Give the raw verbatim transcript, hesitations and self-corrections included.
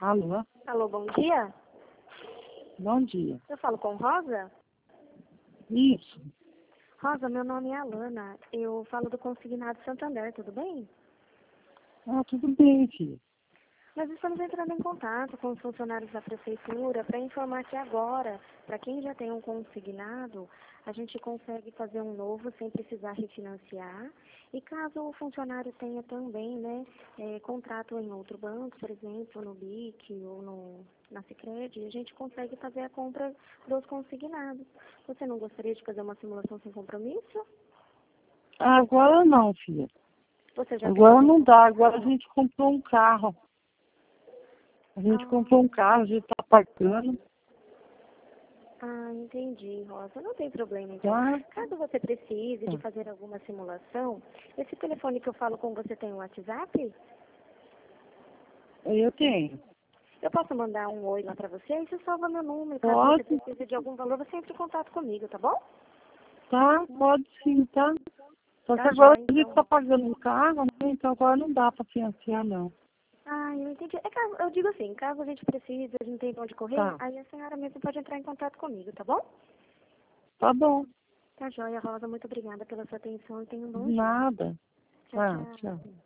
Alô? Alô, bom dia. Bom dia. Eu falo com Rosa? Isso. Rosa, meu nome é Alana. Eu falo do Consignado Santander, tudo bem? Ah, tudo bem, filha. Nós estamos entrando em contato com os funcionários da prefeitura para informar que agora, para quem já tem um consignado, a gente consegue fazer um novo sem precisar refinanciar. E caso o funcionário tenha também, né, é, contrato em outro banco, por exemplo, no B I C ou no, na Sicredi, a gente consegue fazer a compra dos consignados. Você não gostaria de fazer uma simulação sem compromisso? Agora não, filha. Você já tem Agora algum não dá. Agora a consignado? gente comprou um carro. A gente Ah, comprou um carro, a gente tá pagando, Ah, entendi, Rosa. Não tem problema, então. tá? Caso você precise de fazer alguma simulação, esse telefone que eu falo com você tem um WhatsApp? Eu tenho. Eu posso mandar um oi lá pra você e você salva meu número. Caso você Pode, precise de algum valor, você entre em contato comigo, tá bom? tá? Pode sim, tá? Só que Tá agora joia, a gente tá então. pagando o carro, né? Então agora não dá pra financiar, não. Ah, eu entendi. É caso, eu digo assim, caso a gente precise, a gente tem pra onde correr, Tá. aí a senhora mesmo pode entrar em contato comigo, tá bom? Tá bom. Tá joia, Rosa. Muito obrigada pela sua atenção e tenha um bom dia. Nada. Tchau, Tá, tchau. tchau.